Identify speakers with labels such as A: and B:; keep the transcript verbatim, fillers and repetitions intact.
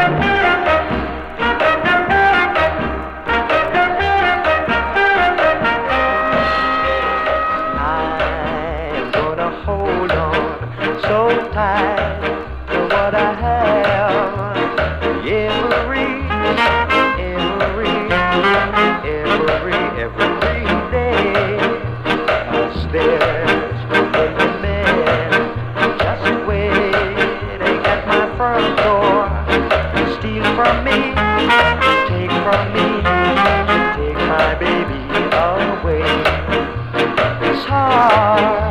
A: I'm gonna hold on so tight to what I have. Every, every, every, every day. 'Cause there's a man just waiting at my front door to steal from me, take from me, take my baby away. It's hard